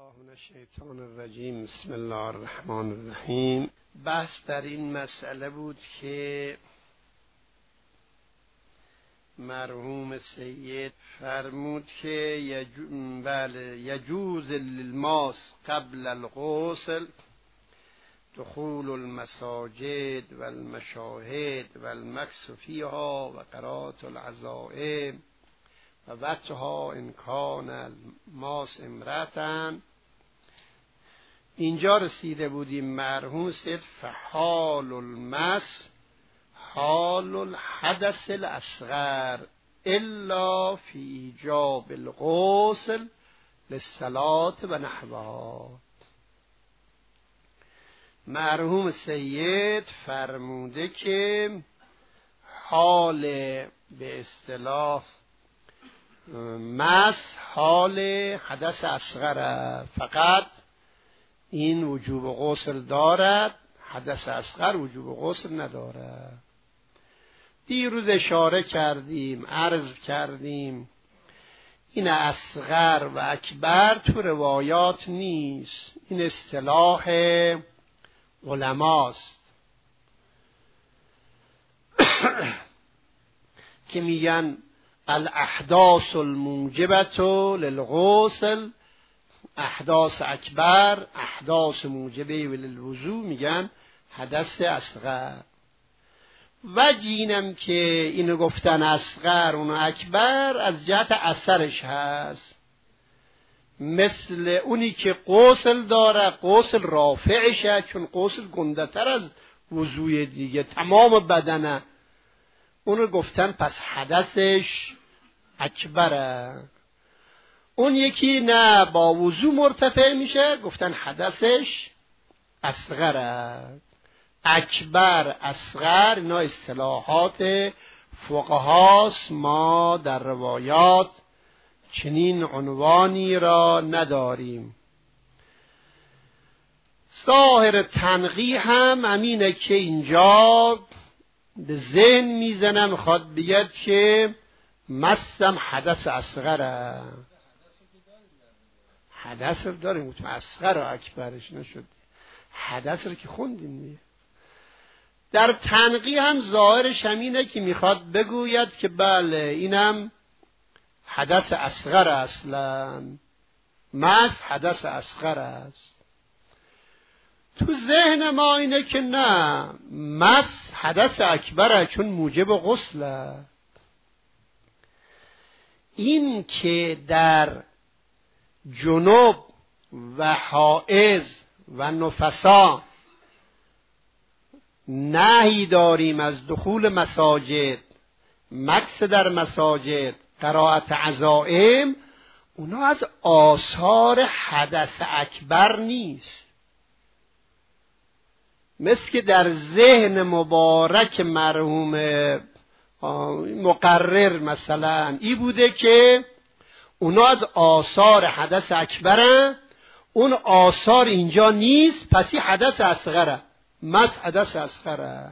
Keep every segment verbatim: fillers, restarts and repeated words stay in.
بالله من الشیطان الرجیم. بسم الله الرحمن الرحیم. بحث در این مسئله بود که مرحوم سید فرمود که یجو... بله یجوز للماس قبل الغسل دخول المساجد و المشاهد و المکث فیها و قرات العزائم و وقتها ان کان الماس امرأتن. اینجا رسیده بودیم. مرحوم سید فحال المس حال الحدث الاصغر الا فی ایجاب الغسل للصلاة و نحوها. مرحوم سید فرموده که حال به اصطلاح مس حال حدث اصغر، فقط این وجوب غسل دارد، حدث اصغر وجوب غسل ندارد. دیروز اشاره کردیم، عرض کردیم این اصغر و اکبر تو روایات نیست، این اصطلاح علماست که میگن الاحداث الموجبه للغسل، احداث اکبر احداث موجبه للوضوء میگن حدث اصغر. وجینم که اینو گفتن اصغر اونو اکبر از جهت اثرش هست، مثل اونی که غسل داره غسل رافعشه، چون غسل گنده تر از وضوء دیگه، تمام بدنه، اونو گفتن پس حدثش اکبره. اون یکی نه با وضوء مرتفع میشه، گفتن حدثش اصغره. اکبر اصغر اینا اصطلاحات فقهاست، ما در روایات چنین عنوانی را نداریم. ظاهر تنقیح هم امینه که اینجا به ذهن میزنه، میخواد بگید که مستم حدث اصغره. حدث رو داریم، تو اصغر و اکبرش نشد، حدث رو که خوندیم دیگه. در تنقیح هم ظاهرش همینه که میخواد بگوید که بله اینم حدث اصغر، اصلا مس حدث اصغر است. تو ذهن ما اینه که نه، مس حدث اکبره چون موجب غسله. این که در جنوب و حائض و نفسا نهی داریم از دخول مساجد، مکث در مساجد، قرائت عزائم، اونا از آثار حدث اکبر نیست. مثل که در ذهن مبارک مرحوم مقرر مثلا ای بوده که اونا از آثار حدث اکبرن، اون آثار اینجا نیست، پس این حدث اصغره، مس حدث اصغره.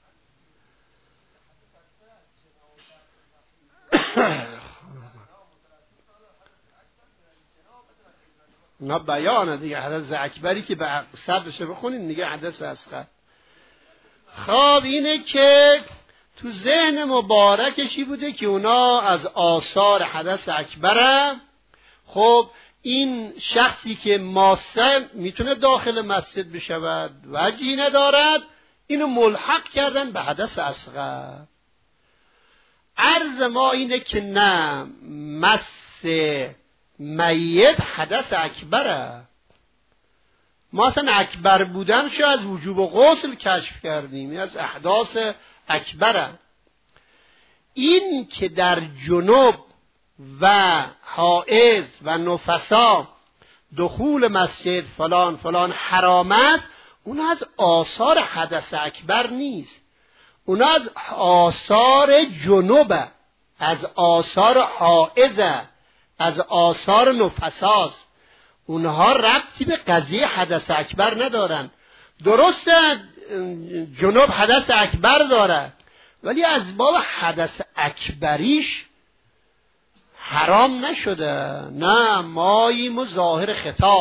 نه بیانه دیگه، حدث اکبری که به صدرش بخونین دیگه حدث اصغر. خب اینه که تو ذهن مبارکشی بوده که اونا از آثار حدث اکبره. خب این شخصی که ماسه میتونه داخل مسجد بشود، وجهی ندارد، اینو ملحق کردن به حدث اصغر. عرض ما اینه که نه، مس میت حدث اکبره. ما اصلا اکبر بودنشو از وجوب غسل کشف کردیم، از احداث اکبره. این که در جنوب و حائض و نفسا دخول مسجد فلان فلان حرام است، اون از آثار حدث اکبر نیست، اون از آثار جنوبه، از آثار حائضه، از آثار نفساست. اونها ربطی به قضیه حدث اکبر ندارن. درسته جنوب حدث اکبر داره، ولی از باب حدث اکبریش حرام نشده. نه، ماییم و ظاهر خطاب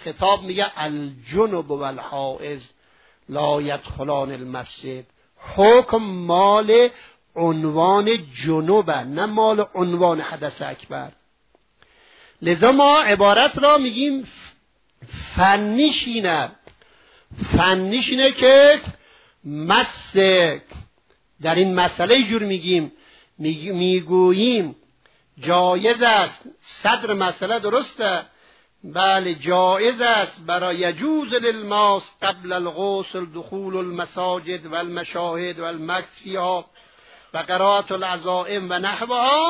خطاب میگه الجنب و الحائض لا یدخلان المسجد. حکم مال عنوان جنوبه، نه مال عنوان حدث اکبر. لذا ما عبارت را میگیم فنیش اینه فنیش اینه که مس در این مسئله جور میگیم میگوییم جایز است. صدر مسئله درسته، بله جایز است برای یجوز للماس قبل الغسل دخول المساجد و المشاهد و المکث فیها و قرائت العزائم و نحوها.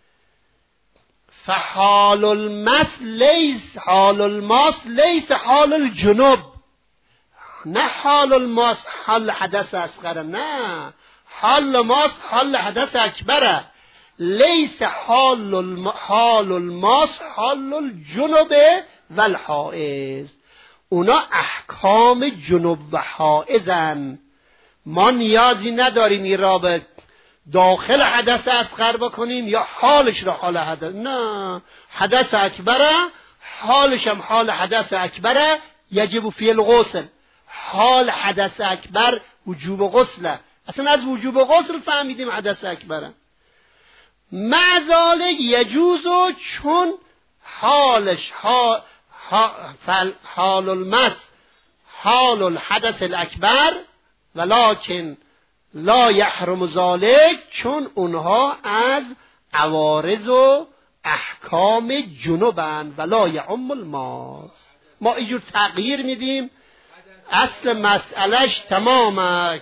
فحال المس لیس حال الماس لیس حال الجنوب، نه حال الماس حال حدث اصغر، نه حال الماس حال حدث اکبره. لیس حال الم... حال الماس حال الجنوب و الحائض. اونا احکام جنوب و حائضن. ما نیازی نداریم این را به داخل حدث اصغر بکنیم یا حالش را حال حدث، نه حدث اکبره، حالش هم حال حدث اکبره. یجب فی الغسل، حال حدث اکبر وجوب غسله. اصلا از وجوب غسل فهمیدیم حدث اکبره. معذالک یجوزو چون حالش حال, حال المس حال الحدث الاکبر ولکن لا یحرم ذالک، چون اونها از عوارض و احکام جنوبند ولا یعم الماس. ما اینجور تغییر میدیم، اصل مسئلهش تمامه.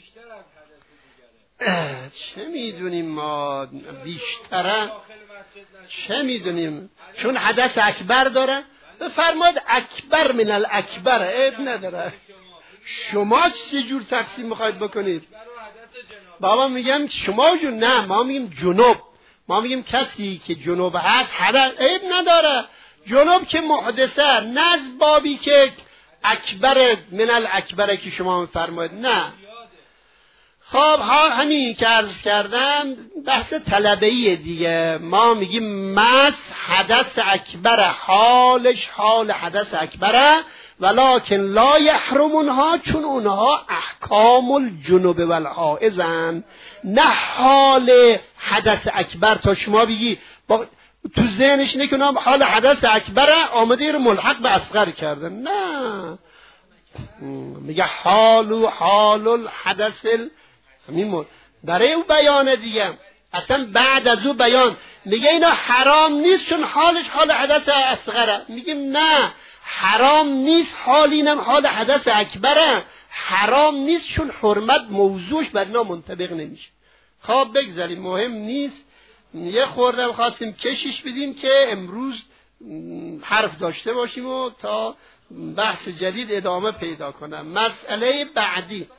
چه میدونیم ما بیشتره، چه میدونیم چون حدث اکبر داره. بفرماد اکبر من الاکبر، عیب نداره. شما چه جور تقسیم میخواید بکنید؟ بابا میگم شما جون، نه ما میگیم جنوب. ما میگیم کسی که جنوب هست حدث، عیب نداره. جنوب که محدثه، نه از بابی که اکبر من الاکبره که شما میفرمایید، نه. خب ها همین که عرض کردم بحث طلبه‌ایه دیگه. ما میگیم مس حدث اکبره، حالش حال حدث اکبره ولکن لا یحرمونها، چون اونها احکام الجنوب و الحائضن، نه حال حدث اکبر. تا شما بگی با تو ذهنش اینه که حال حدث اکبره، آمده رو ملحق به اصغر کرده، نه. میگه حال و حال الحدث همین برای او بیانه دیگه. اصلا بعد از او بیان میگه اینا حرام نیست چون حالش حال حدث اصغره. میگیم نه، حرام نیست حال اینم حال حدث اکبره. حرام نیست چون حرمت موضوعش بر اینا منطبق نمیشه. خب بگذاریم، مهم نیست. یه خورده خواستیم کشش بدیم که امروز حرف داشته باشیم و تا بحث جدید ادامه پیدا کنم. مسئله بعدی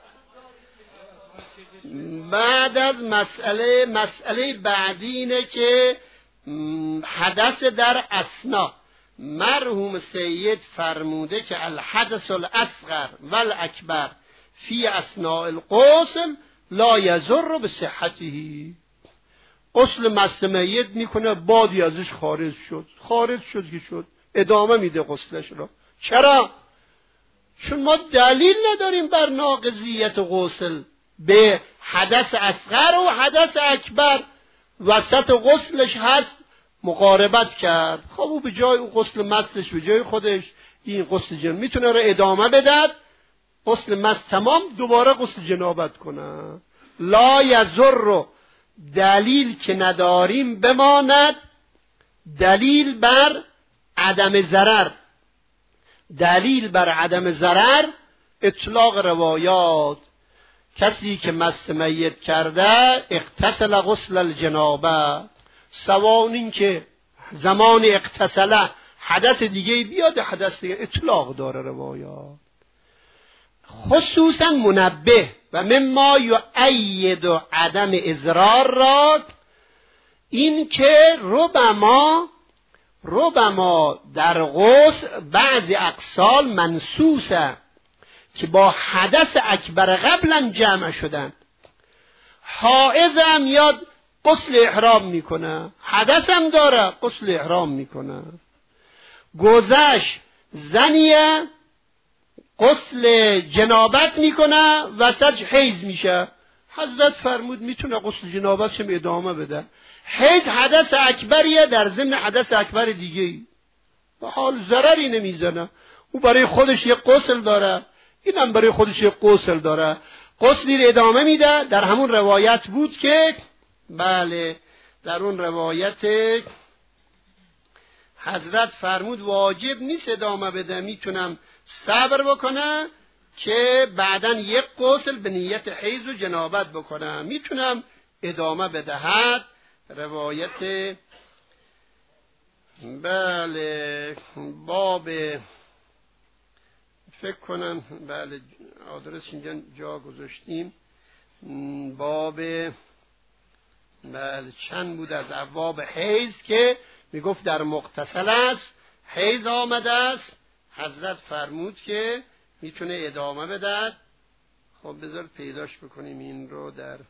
بعد از مسئله مسئله بعدی اینه که حدث در اثنا. مرحوم سید فرموده که الحدث الاصغر والاکبر فی اثناء الغسل لا یضر بصحته. غسل مس میت میکنه، بادی ازش خارج شد، خارج شد که شد، ادامه میده غسلش را. چرا؟ چون ما دلیل نداریم بر ناقضیت غسل به حدث اصغر و حدث اکبر. وسط غسلش هست مقاربت کرد، خب او به جای او غسل مسش به جای خودش این غسل جن میتونه رو ادامه بدد. غسل مس تمام، دوباره غسل جنابت کنه. لا یضر، دلیل که نداریم بماند. دلیل بر عدم ضرر، دلیل بر عدم ضرر اطلاق روایات. کسی که مس میت کرده اغتسل غسل الجنابه، سواء این که زمان اغتسله حدث دیگه بیاد، حدث دیگه اطلاق داره روایات. خصوصا منبه و مما یؤید عدم اضرار را این که ربما ربما در غسل بعضی اقسال منسوسه که با حدث اکبر قبلا جمع شدن. حائض هم یاد غسل احرام میکنه، حدث هم داره غسل احرام میکنه. گذشت زنیه غسل جنابت میکنه وسط حیض میشه، حضرت فرمود میتونه غسل جنابتش ادامه بده. حیض حدث اکبریه در ضمن حدث اکبر دیگه، به حال ضرری نمیزنه. او برای خودش یک غسل داره، اینم برای خودش یک غسل داره، غسلی رو ادامه میده. در همون روایت بود که بله در اون روایت حضرت فرمود واجب نیست ادامه بده، میتونم صبر بکنم که بعداً یک غسل به نیت حیض و جنابت بکنم، میتونم ادامه بدهد. روایت بله باب فکر کنم بله آدرس اینجا جا گذاشتیم، باب بله چند بود از ابواب حیض که میگفت در مغتسل است، حیض آمده است، حضرت فرمود که میتونه ادامه بدهد. خب بذار پیداش بکنیم این رو در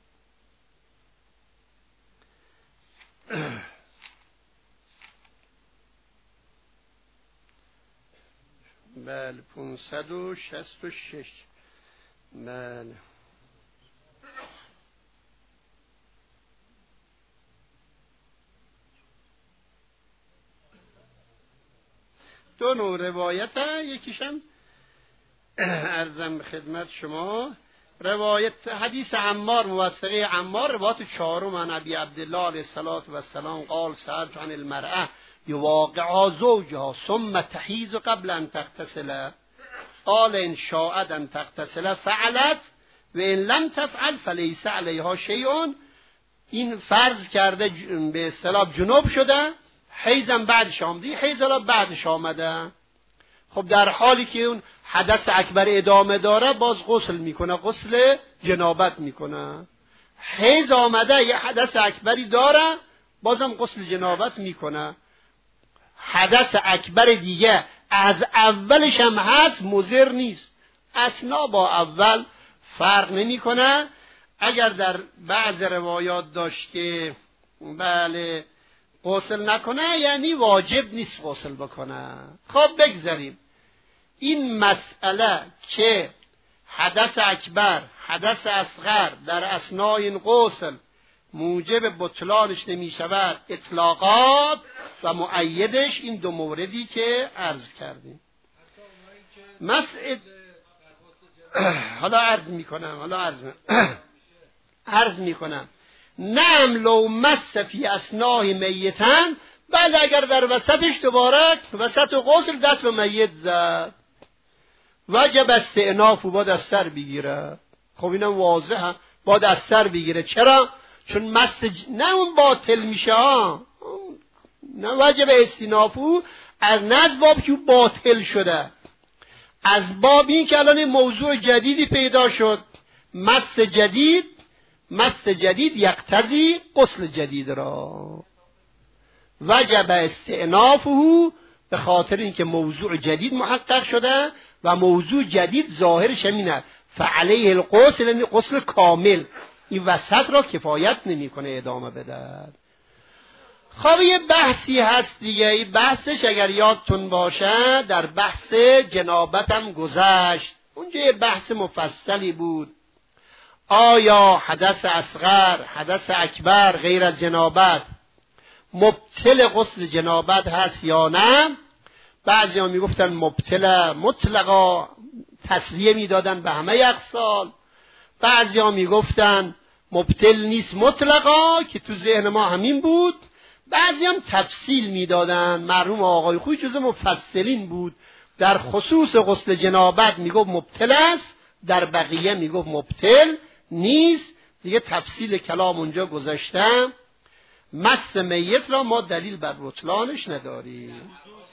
بله پانصد و شصت و شش. بله دو نوع روایت ها، یکیشم عرضم به خدمت شما روایت حدیث عمار موثقه عمار، روایت چهارم عن ابی عبدالله علیه الصلاة و السلام قال سألت عن المرأة یواقعها زوجها ثم تحیض قبل ان تغتسل قال ان شاءت ان تغتسل فعلت و ان لم تفعل فلیس علیها شیء. این فرض کرده به اصطلاح جنوب شده، حیضم بعدش آمده، حیض را بعدش آمده. خب در حالی که اون حدث اکبر ادامه داره باز غسل میکنه، غسل جنابت میکنه. حیض آمده یه حدث اکبری داره بازم غسل جنابت میکنه. حدث اکبر دیگه از اولش هم هست مضر نیست، اصلا با اول فرق نمیکنه. اگر در بعض روایات داشت که بله غسل نکنه یعنی واجب نیست غسل بکنه. خب بگذاریم این مسئله که حدث اکبر حدث اصغر در اثنای این غسل موجب بطلانش نمی شود، اطلاقات و مؤیدش این دو موردی که عرض کردیم. مسئله حالا عرض می کنم حالا عرض می عرض می کنم نعم لو مس فی اثنای میتن، بله اگر در وسطش دوباره وسط غسل دست به میت زد وجب استئناف و باید از سر بگیره. خب اینم واضحه، باید از سر بگیره. چرا؟ چون مس ج... نه اون باطل میشه ها، نه وجب استئنافو از نز باب که باطل شده، از باب این که الان موضوع جدیدی پیدا شد. مس جدید مس جدید یقتضی غسل جدید را، وجب استئنافه به خاطر اینکه موضوع جدید محقق شده و موضوع جدید ظاهرش همینه فعلیه الغسل، یعنی غسل کامل. این وسط را کفایت نمیکنه ادامه بده. خب یه بحثی هست دیگه، این بحثش اگر یادتون باشه در بحث جنابت هم گذشت، اونجا یه بحث مفصلی بود. آیا حدث اصغر حدث اکبر غیر از جنابت مبطل غسل جنابت هست یا نه؟ بعضی ها میگفتن مبطل مطلقا، تسلیه میدادن به همه اقسال. بعضی ها میگفتن مبطل نیست مطلقا که تو ذهن ما همین بود. بعضی هم تفصیل میدادن. مرحوم آقای خوی جزو مفصلین بود، در خصوص غسل جنابت میگفت مبطل است، در بقیه میگفت مبطل نیست. دیگه تفصیل کلام اونجا گذاشتم. مس میت را ما دلیل بر بطلانش نداریم.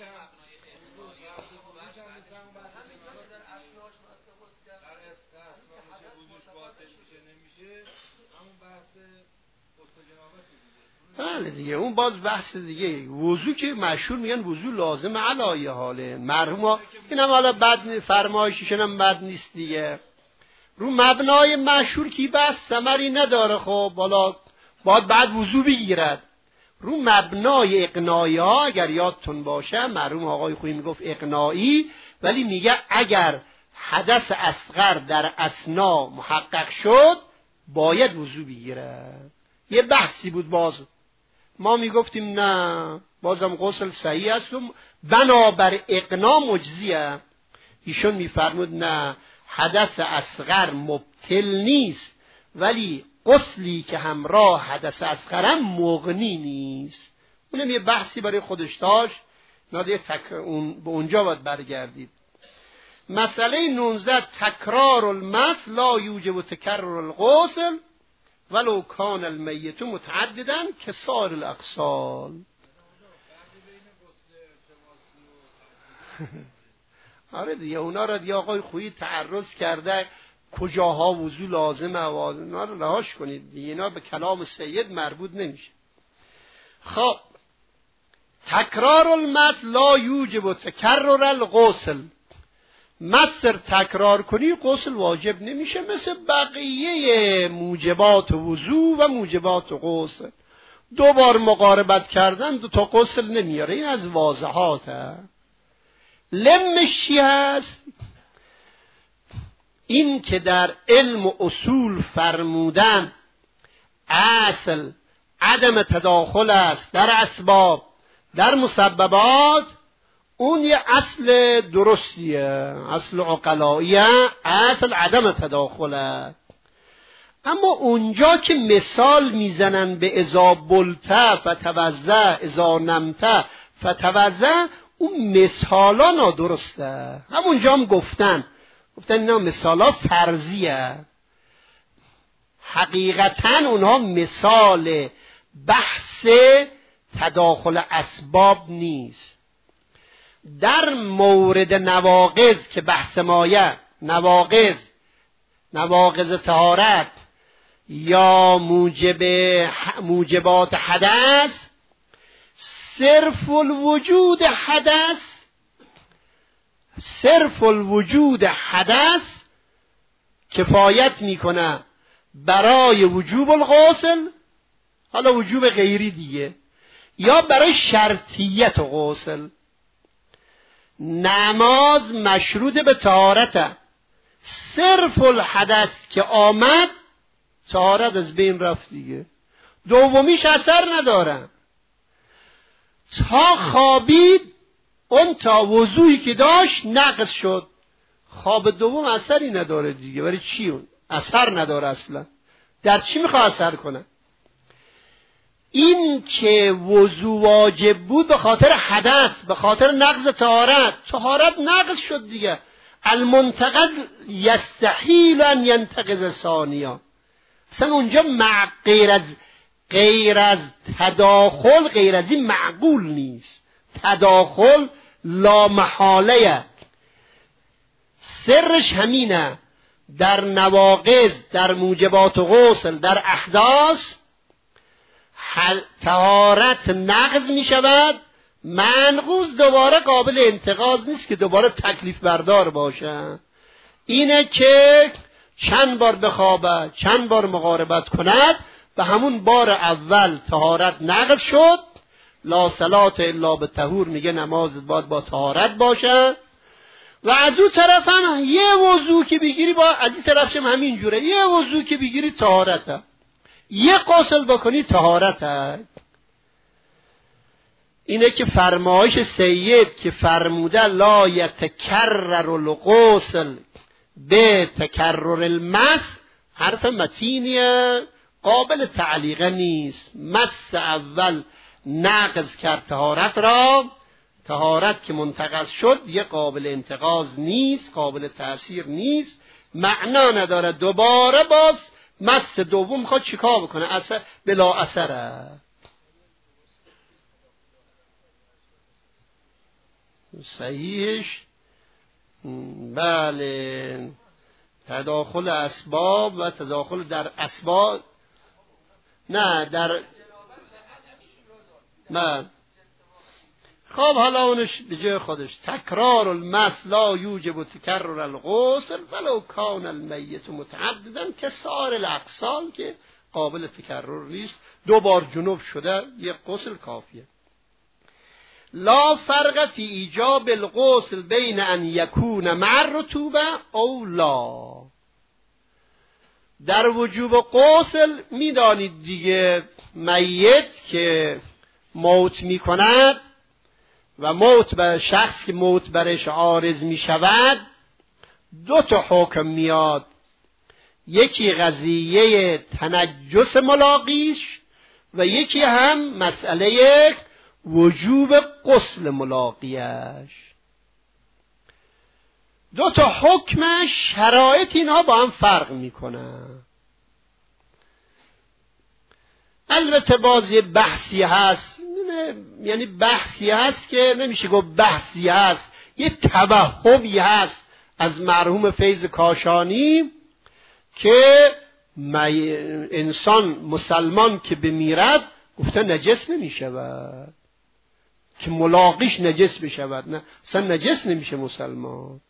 بله دیگه اون باز بحث دیگه. وضو که مشهور میگن وضو لازم علایه حاله، مرحوم اینم حالا بد فرمایششون هم بد نیست دیگه. رو مبنای مشهور کی بحث ثمری نداره. خب حالا باید بعد وضو بگیرد. رو مبنای اقناعی ها اگر یادتون باشه، مرحوم آقای خویی میگفت اقناعی، ولی میگه اگر حدث اصغر در اثنا محقق شد باید وضو بگیره. یه بحثی بود، باز ما میگفتیم نه بازم غسل صحیح است و بنابر اقناع مجزیه. ایشون میفرمود نه، حدث اصغر مبطل نیست، ولی غسلی که همراه حدث اصغرم مغنی نیست. اونم یه بحثی برای خودش داشت، ناده تک... اون... به اونجا باید برگردید. مسئله نوزده، تکرار المس لا یوجب تکرر الغسل ولو کان المیت متعددا که سایر الاغسال. آره دیگه، اونا را دیگه آقای خویی تعرض کرده کجاها وضو لازمه و اونا رو رهاش کنید دیگه، اینا به کلام سید مربوط نمیشه. خب تکرار المس لا یوجب تکرر الغسل، مصر تکرار کنی غسل واجب نمیشه، مثل بقیه موجبات وضو و موجبات غسل. دو بار مقاربت کردن دو تا غسل نمیاره، این از واضحاته. لمش چی هست؟ این که در علم و اصول فرمودن اصل عدم تداخل است در اسباب در مسببات، اون یه اصل درستیه، اصل عقلاییه، اصل عدم تداخله. اما اونجا که مثال میزنن به اذا بلته فتوضا اذا نمته فتوضا، اون مثالا نادرسته. همونجا هم گفتن گفتن اینا مثالا فرضیه، حقیقتا اونها مثال بحث تداخل اسباب نیست. در مورد نواقض که بحث مایه، نواقض نواقض طهارت یا موجب موجبات حدث، صرف الوجود حدث صرف الوجود حدث کفایت میکنه برای وجوب الغسل، حالا وجوب غیری دیگه، یا برای شرطیت غسل. نماز مشروط به طهارت، صرف الحدث که آمد طهارت از بین رفت دیگه، دومیش اثر نداره. تا خوابید اون تا وضوعی که داشت نقض شد، خواب دوم اثری نداره دیگه. برای چی اون اثر نداره اصلا؟ در چی میخواه اثر کنه؟ این که وضو واجب بود به خاطر حدث، به خاطر نقض طهارت، طهارت نقض شد دیگه. المنتقض یستحیل ان ینتقض ثانیا، اصلا اونجا غیر از غیر از تداخل، غیر از این معقول نیست. تداخل لا محاله، سرش همینه. در نواقض، در موجبات غسل، در احداث طهارت نقض می شود، منقوض دوباره قابل انتقاض نیست که دوباره تکلیف بردار باشه. اینه که چند بار بخوابه، چند بار مقاربت کند، به همون بار اول طهارت نقض شد. لا صلات الا بالطهور، میگه نماز باید با طهارت باشه. و از اون طرف هم یه وضو که بگیری با، از این طرف هم همین جوره، یه وضو که بگیری طهارته، یه غسل بکنی طهارته. اینه که فرمایش سید که فرموده لا یتکرر الغسل به تکرر المس، حرف متینیه، قابل تعلیقه نیست. مس اول نقض کرد طهارت را، طهارت که منتقض شد یه قابل انتقاض نیست، قابل تأثیر نیست، معنا نداره. دوباره باز مس دوم میخواد چیکار بکنه؟ اثر بلا اثره. صحیحش بله، تداخل اسباب و تداخل در اسباب، نه در من. خب حالا اونش به جای خودش، تکرار المس لا یوجب تکرر الغسل ولو کان المیت متعددا که سایر الاغسال، که قابل تکرر نیست. دو بار جنوب شده یک غسل کافیه. لا فرق فی ایجاب الغسل بین ان یکون مع الرطوبه او لا. در وجوب غسل میدانید دیگه، میت که موت میکند و موت بر شخص که موت برش عارض میشود دو تا حکم میاد. یکی قضیه تنجس ملاقیش و یکی هم مسئله وجوب غسل ملاقیش. دو تا حکمش شرایط اینها با هم فرق میکنن. البته باز یه بحثی هست، یعنی بحثی هست که نمیشه گفت بحثی هست، یه توهمی هست از مرحوم فیض کاشانی که انسان مسلمان که بمیرد گفته نجس نمیشود، که ملاقیش نجس بشود. نه، اصلا نجس نمیشه مسلمان.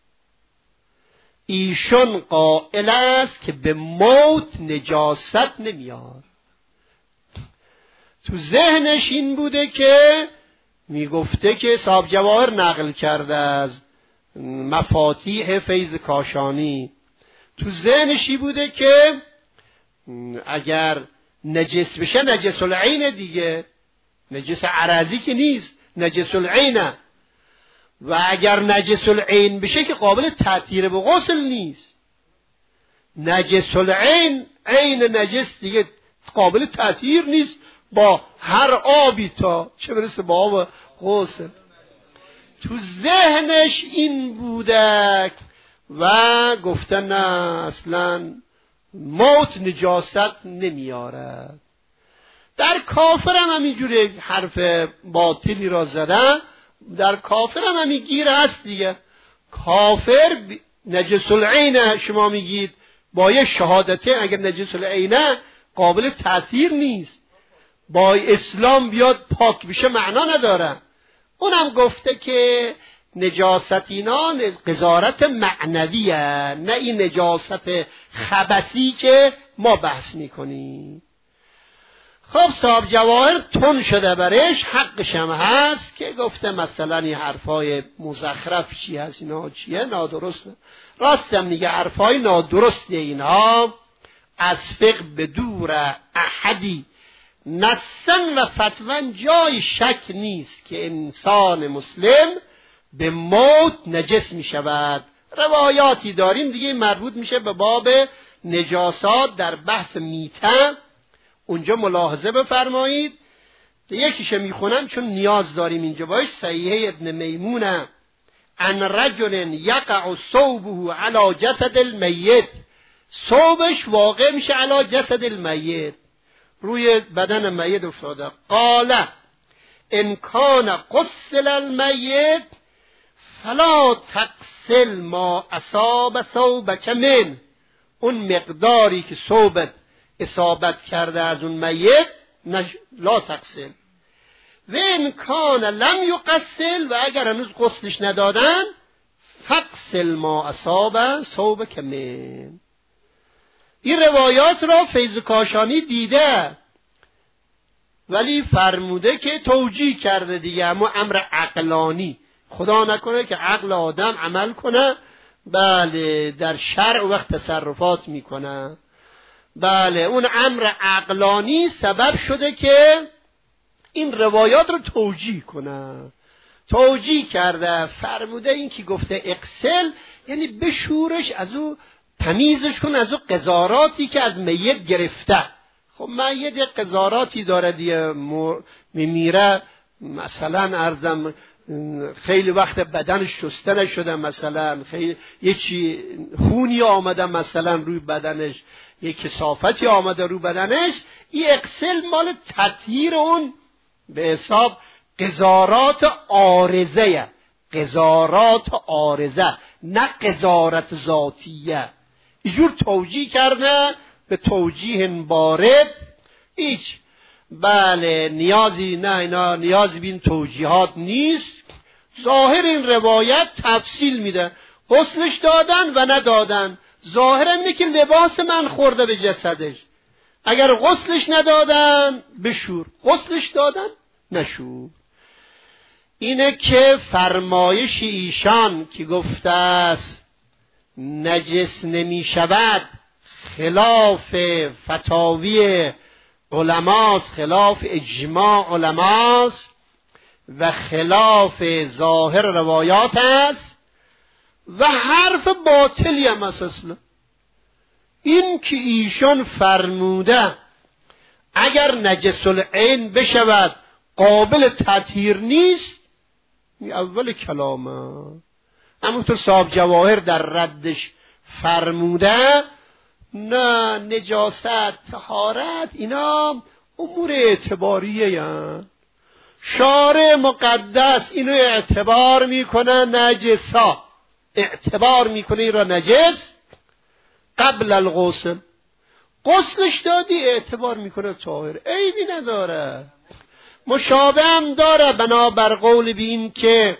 ایشون قائل است که به موت نجاست نمیاد. تو ذهنش این بوده که میگفته که صاحب جواهر نقل کرده از مفاتیح فیض کاشانی، تو ذهنشی بوده که اگر نجس بشه نجس العین دیگه، نجس عرضی که نیست، نجس العینه. و اگر نجس العین بشه که قابل تطهیر به غسل نیست. نجس العین، عین نجس دیگه قابل تطهیر نیست با هر آبی، تا چه برسه با آب غسل. تو ذهنش این بوده و گفته نه اصلا موت نجاست نمیارد. در کافر هم همینجوری حرف باطلی را زدن، در کافر هم همین گیر هست دیگه. کافر نجس العین شما میگید با یه شهادته، اگر نجس العین قابل تأثیر نیست، با اسلام بیاد پاک بشه معنا نداره. اونم گفته که نجاست اینا قذارت معنویه، نه این نجاست خبثی که ما بحث میکنیم. خب صاحب جواهر تون شده برش، حقش هم هست که گفته مثلا این حرفای مزخرف چی هست، اینا چیه، نادرسته. راستم میگه حرفای نادرسته اینا از فقه به دور احدی نسن و فتون جای شک نیست که انسان مسلم به موت نجس می شود. روایاتی داریم دیگه مربوط میشه به باب نجاسات در بحث میته، اونجا ملاحظه بفرمایید. یکیشه میخونم چون نیاز داریم اینجا باش. صحیحه ابن میمونه ان رجل یقع ثوبه علی جسد المیت، ثوبش واقع میشه علی جسد المیت، روی بدن میت افتاده. قال ان کان غسل المیت فلا تغسل ما اصاب ثوبک من، اون مقداری که ثوبت اصابت کرده از اون میت لا تغسل. و ان کان لم یغسل، و اگر هنوز غسلش ندادن فغسل ما اصاب ثوبک من. این روایات را فیض کاشانی دیده ولی فرموده که توجیه کرده دیگه، اما امر عقلانی، خدا نکنه که عقل آدم عمل کنه بله در شرع وقت تصرفات میکنه. بله اون امر عقلانی سبب شده که این روایات رو توجیه کنه. توجیه کرده، فرموده این که گفته اغسل یعنی بشورش، از او تمیزش کن از او قذاراتی که از میت گرفته. خب میت یه قذاراتی داره دیگه، میمیره مثلا ارزم خیلی وقت بدنش شسته نشده، مثلا خیلی یه چی خونی آمده مثلا روی بدنش، یه کثافتی آمده روی بدنش، این اغسل مال تطهیر اون به حساب قذارات عارضه، قذارات عارضه نه قذارت ذاتیه. اینجور توجیه کرده به توجیه بارد هیچ بله نیازی نه، اینا نیازی به این توجیهات نیست. ظاهر این روایت تفصیل میده، غسلش دادن و ندادن. ظاهر اینه که لباس من خورده به جسدش، اگر غسلش ندادن بشور، غسلش دادن نشور. اینه که فرمایش ایشان که گفته است نجس نمی شود خلاف فتاوی علماست، خلاف اجماع علماست و خلاف ظاهر روایات است و حرف باطلی هم است. اصلا این که ایشان فرموده اگر نجس العین بشود قابل تطهیر نیست، این اول کلامه. همونطور صاحب جواهر در ردش فرموده نه نجاست طهارت اینا امور اعتباریه هستند. شارع مقدس اینو اعتبار میکنه نجسا، اعتبار میکنه این را نجس قبل الغسل، غسلش دادی اعتبار میکنه طاهر، عیبی نداره. مشابه هم داره بنابر قول بین که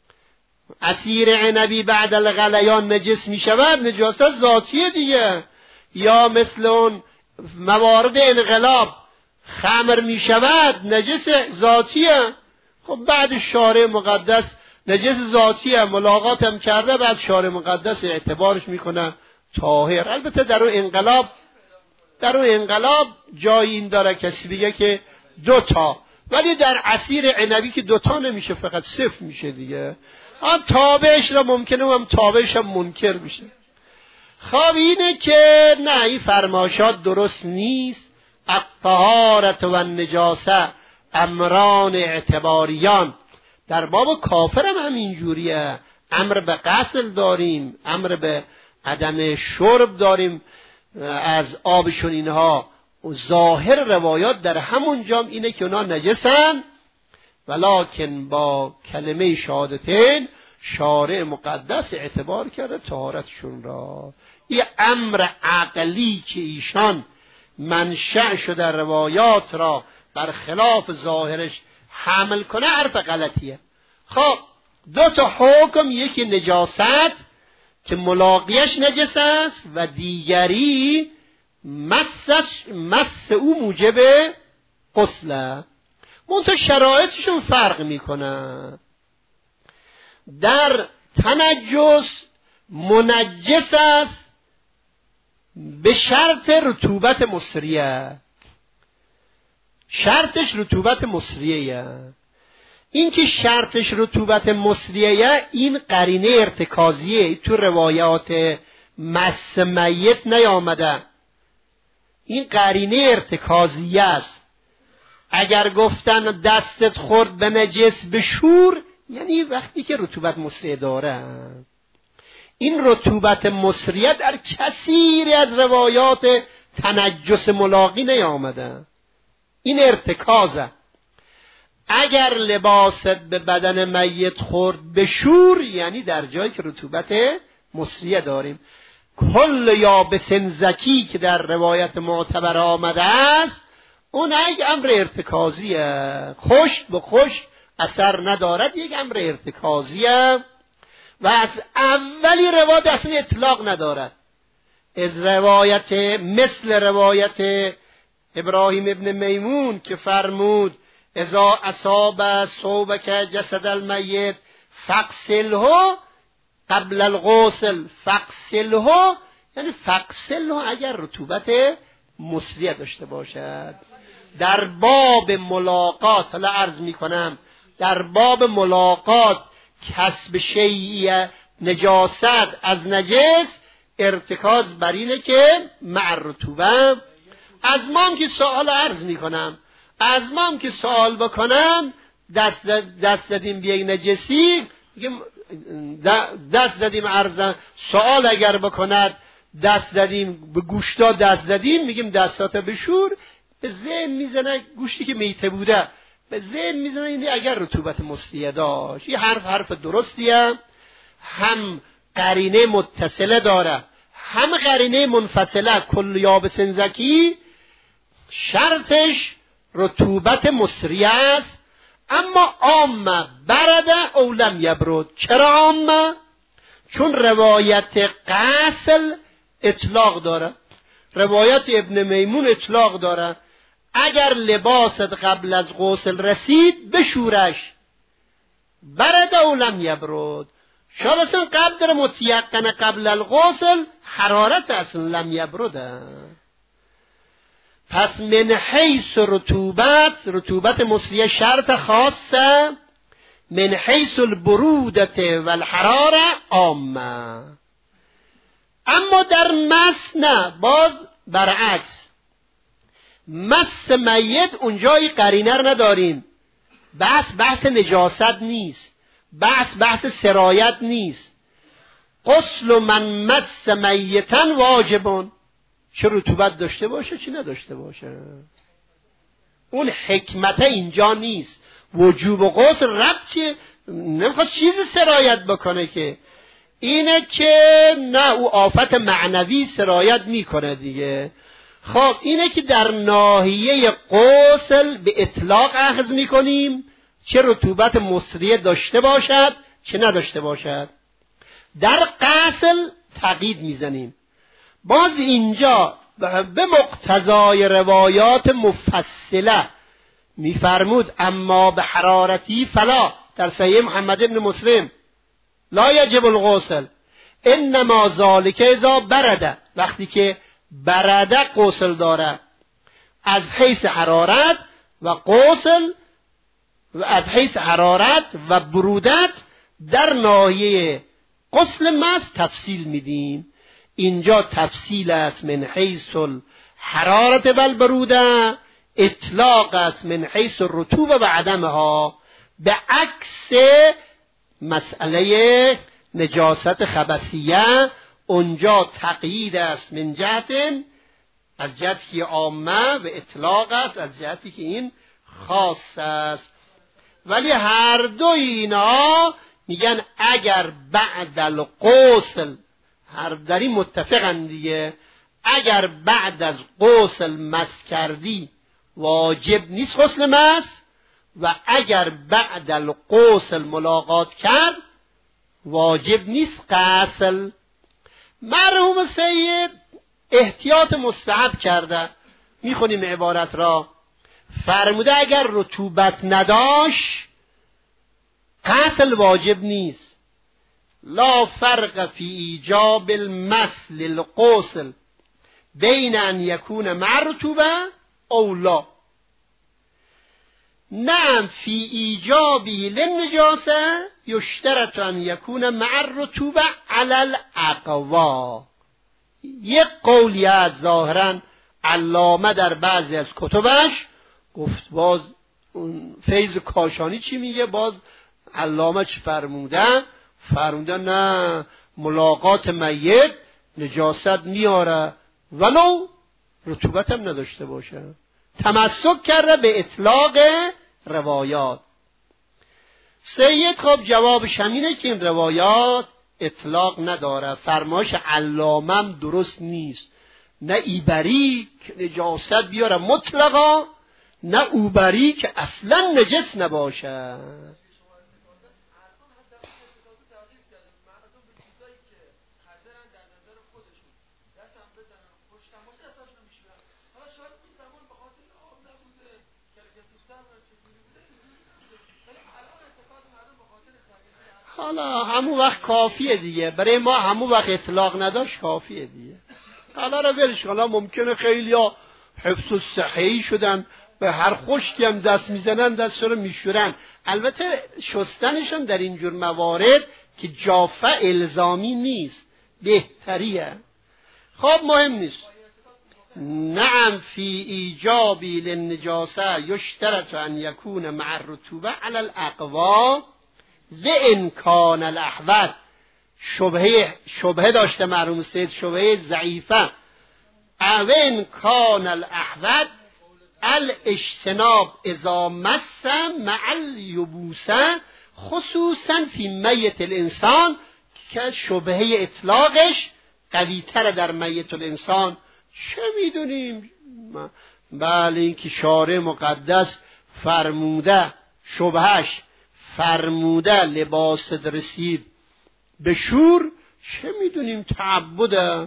عصیر عنبی بعد الغلیان نجس میشود، نجاست ذاتیه دیگه. یا مثل اون موارد انقلاب خمر میشود نجس ذاتیه. خب بعد شارع مقدس نجس ذاتیه، ملاقات هم کرده، بعد شارع مقدس اعتبارش میکنه طاهر. البته در اون انقلاب در اون انقلاب جای این داره کسی بگه که دو تا، ولی در عصیر عنبی که دوتا نمیشه، فقط صفر میشه دیگه. آن تابعش را ممکنه هم تابعش هم منکر میشه. خب اینه که نه، این فرماشات درست نیست. الطهارت و النجاسه امران اعتباریان. در باب کافر هم همین جوریه، امر به غسل داریم، امر به عدم شرب داریم از آبشون. اینها ظاهر روایات در همون جام اینه که اونا نجسن، ولکن با کلمه شهادتین شارع مقدس اعتبار کرده طهارتشون را. این امر عقلی که ایشان منشأ شده روایات را بر خلاف ظاهرش حمل کنه حرف غلطیه. خب دو تا حکم، یکی نجاست که ملاقیش نجس است و دیگری مسش مس او موجب غسله. منتها شرایطشون فرق میکنه. در تنجس منجس است به شرط رطوبت مصریه، شرطش رطوبت مصریه. این که شرطش رطوبت مصریه این قرینه ارتکازیه، تو روایات مس میت نیامده. این قرینه ارتکازیه است. اگر گفتن دستت خورد به نجس بشور، یعنی وقتی که رطوبت مصریه داره. این رطوبت مصریه در کثیری از روایات تنجس ملاقی نیامده. این ارتکازه. اگر لباست به بدن میت خورد بشور، یعنی در جایی که رطوبت مصریه داریم. کل یابس زکی که در روایت معتبر آمده است، اون یک امر ارتکازیه، خشک به خشک اثر ندارد، یک امر ارتکازیه و از اولی روایت اصلا اطلاق ندارد. از روایت مثل روایت ابراهیم ابن میمون که فرمود اذا اصاب ثوبک جسد المیت فغسله قبل الغسل فغسله، یعنی فغسله اگر رطوبت مصریه داشته باشد. در باب ملاقات، حالا عرض میکنم، در باب ملاقات کسب شیئی نجاست از نجس ارتکاز بر اینه که مع رطوبه. از ما هم که سوال عرض میکنم، از ما هم که سوال بکنن دست دست دادیم به یک نجسی، دست دادیم عرض سوال اگر بکند دست دادیم به گوشتا دست دادیم، میگیم دستات بشور، به ذهن میزنه گوشتی که میته بوده، به ذهن میزنه این اگر رطوبت مصریه داشت. این حرف حرف درستیه، هم قرینه متصله داره هم قرینه منفصله. کل یابس زکی شرطش رطوبت مصریه است، اما عامه برده او لم یبرد. چرا عامه؟ چون روایت غسل اطلاق داره. روایت ابن میمون اطلاق داره اگر لباست قبل از غسل رسید بشورش، برد او لم یبرد. شاید اصلا قدر متیقن قبل الغسل حرارت اصلا لم یبرده. پس من حیث رطوبت، رطوبت مصریه شرط خاصه، من حیث البرودت و الحراره عامه. اما در مس نه، باز برعکس، مس میت اونجای قرینه رو نداریم. بحث بحث نجاست نیست، بحث بحث سرایت نیست. غسل من مس میتن واجبون، چه رطوبت داشته باشه چه نداشته باشه. اون حکمت اینجا نیست. وجوب و غسل ربطی نمیخواد چیزی سرایت بکنه که اینه که نه، او آفت معنوی سرایت میکنه دیگه. خب اینه که در ناحیه غسل به اطلاق اخذ میکنیم، چه رطوبت مصریه داشته باشد چه نداشته باشد. در غسل تقیید میزنیم. باز اینجا به مقتضای روایات مفصله میفرمود اما به حرارتی فلا، در صحیح محمد بن مسلم، لا یجب الغسل انما ذالک اذا برده، وقتی که برده غسل داره از حیث حرارت و غسل و از حیث حرارت و برودت در ناحیه غسل مس تفصیل میدیم. اینجا تفصیل است من حیث الحرارت و البروده، اطلاق است من حیث الرطوبه و عدمها، به عکس مسئله نجاست خبثیه. اونجا تقیید است من جهت، از جهتی که عامه، و اطلاق است از جهتی که این خاص است. ولی هر دو اینا میگن اگر بعد الغسل، هر در این متفقن دیگه، اگر بعد از غسل مس کردی واجب نیست غسل مس، و اگر بعد الغسل ملاقات کرد واجب نیست غسل. مرحوم سید احتیاط مستحب کرده، میخونیم عبارت را، فرموده اگر رطوبت نداشت غسل واجب نیست. لا فرق فی ایجاب المس للغسل بین ان یکون مع رطوبه او لا. نعم فی ایجابی للنجاسه یشترط ان یکون مع الرطوبه علی الاقوا. یک قولی از ظاهرا علامه در بعضی از کتبش گفت. باز فیض کاشانی چی میگه؟ باز علامه چی فرموده؟ فرموده نه، ملاقات میت نجاست میاره ولو رطوبت هم نداشته باشه. تمسک کرده به اطلاق روایات. سید خب جوابش همینه که این روایات اطلاق نداره. فرمایش علامم درست نیست. نه ایبری که نجاست بیاره مطلقا، نه اوبری که اصلا نجس نباشه. حالا همون وقت کافیه دیگه، برای ما همون وقت اطلاق نداشت کافیه دیگه. حالا رو ولش. حالا ممکنه خیلی ها حفظ و صحیح شدن، به هر خشکی هم دست میزنن دست رو میشورن. البته شستنشون در اینجور موارد که جافه الزامی نیست، بهتریه. خب مهم نیست. نعم فی ایجابی للنجاسه یشترط ان یکون مع الرطوبه علی الاقوا و امکان الاحوط. شبهه شبهه داشته مرحوم سید، شبهه ضعیفه. او امکان الاحوط الاجتناب اذا مس مع الیبوسه خصوصا فی میت الانسان، که شبهه اطلاقش قوی تر در میت الانسان. چه میدونیم؟ بله این که شارع مقدس فرموده، شبهش فرموده لباس رسید به شور، چه میدونیم تعبده.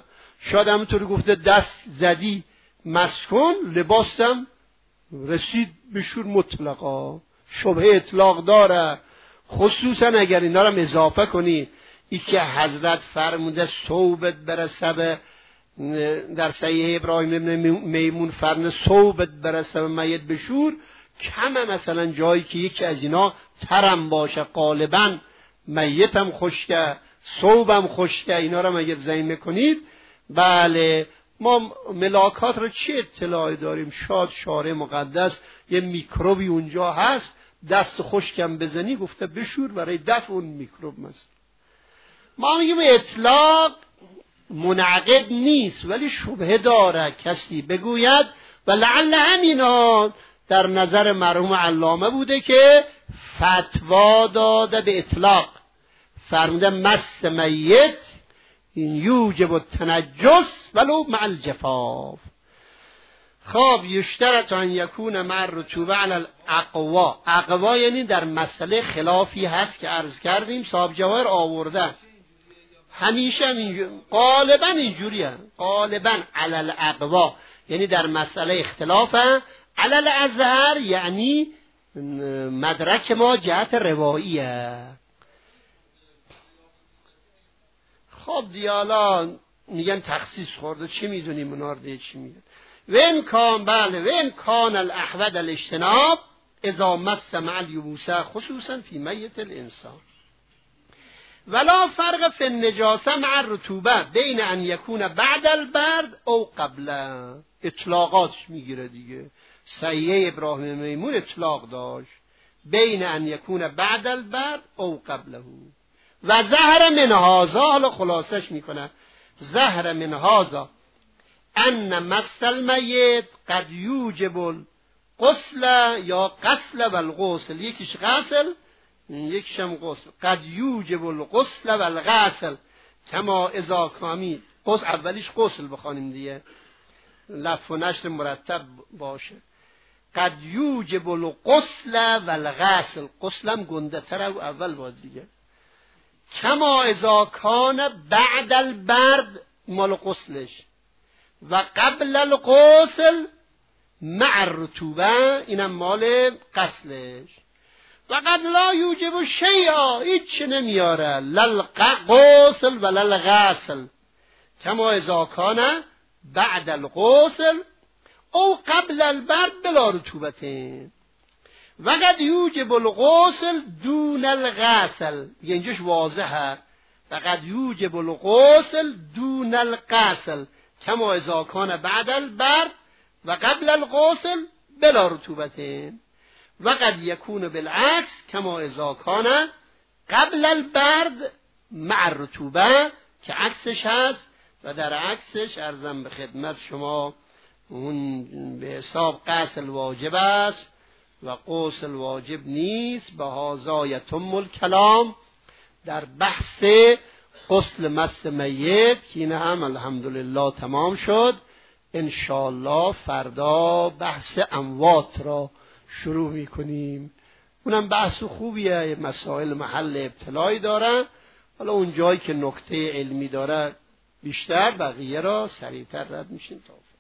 شاید همونطور گفته دست زدی مسکن، لباسم رسید به شور مطلقا، شبه اطلاق داره. خصوصا اگر اینا رو اضافه کنی، ای که حضرت فرموده صوبت برسه به، در صحیح ابراهیم میمون فرموده صوبت برسه به میت بشور، کمه مثلا جایی که یکی از اینا ترم باشه، غالبا میتم خشکه، صوبم خشکه، اینا رو اگر زمین میکنید، بله ما ملاکات رو چه اطلاعی داریم؟ شاید شارع مقدس یه میکروبی اونجا هست، دست خشکم بزنی گفته بشور برای دفع اون میکروب. مثلا ما میگیم اطلاق منعقد نیست ولی شبهه داره. کسی بگوید و لعل همینا در نظر مرحوم علامه بوده که فتوا داده به اطلاق، فرموده مس میت این یوجب التنجس ولو مع الجفاف. خب یشترط ان یکون مع الرطوبه علی الاقوا. اقوا یعنی در مسئله خلافی هست که عرض کردیم، صاحب جواهر آورده همیشه اینجوری، غالبا اینجوریه، غالبا علی الاقوا یعنی در مسئله اختلافه، علی الازهر یعنی مدرک ما جهت رواییه. خب دیالا میگن تخصیص خورده، چی میدونیم اونا رو دیگه چی میگن. وین کان بله وین کان الاحوذ الاجتناب اذا مس مع الیبوسه خصوصا فی میت الانسان ولا فرق فی النجاسه مع الرطوبه بین ان یکون بعد البرد او قبله. اطلاقاتش میگیره دیگه. صحیح ابراهیم میمون اطلاق داشت بین ان یکون بعد البرد او قبله. و ظهر من هذا، حالا خلاصش میکنه، ظهر من هذا ان مس المیت قد یوجب الغسل یا غسل و الغسل، یکیش غسل یکیش هم غسل، قد یوجب الغسل و الغسل کما اذا کامی غسل، اولیش غسل بخوانیم دیگه، لف و نشر مرتب باشه. قد یوجب الغسل و الغسل، غسلم گنده تر و اول باید دیگه. کما اذا کان بعد البرد مال غسلش و قبل الغسل مع الرطوبه اینم مال غسلش. و قد لا یوجب شیئا، هیچ نمیاره، للغسل و للغسل کما اذا کان بعد الغسل او قبل البرد بلا رطوبتین. و قد یوجب الغسل دون الغسل، اینجاش واضحه، و قد یوجب الغسل دون الغسل کما اذا کان بعد البرد و قبل الغسل بلا رطوبتین. و قد یکون بالعکس کما اذا کان قبل البرد مع الرطوبه، که عکسش هست. و در عکسش عرضم به خدمت شما اون به حساب غسل واجب است و غسل واجب نیست. به هذا یتم الکلام در بحث غسل مس میت که این هم الحمدلله تمام شد. انشاءالله فردا بحث اموات را شروع میکنیم. اونم بحث خوبیه، مسائل محل ابتلایی داره. حالا اون جایی که نکته علمی داره بیشتر، بقیه را سریعتر رد میشیم تا